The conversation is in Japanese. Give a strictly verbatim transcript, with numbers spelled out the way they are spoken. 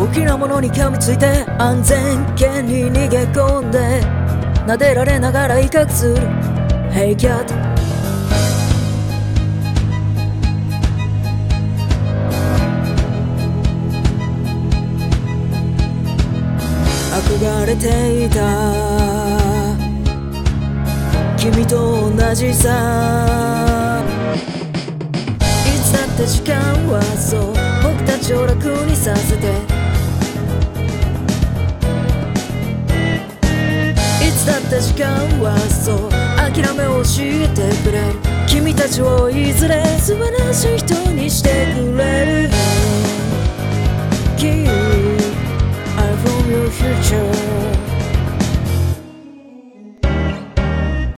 きなものに噛みついて安全圏に逃げ込んで撫でられながら威嚇する Hey cat 憧れていた君と同じさいつだって時間はそう僕たちを楽にさせていつだって時間はそう諦めを教えてくれる君たちをいずれ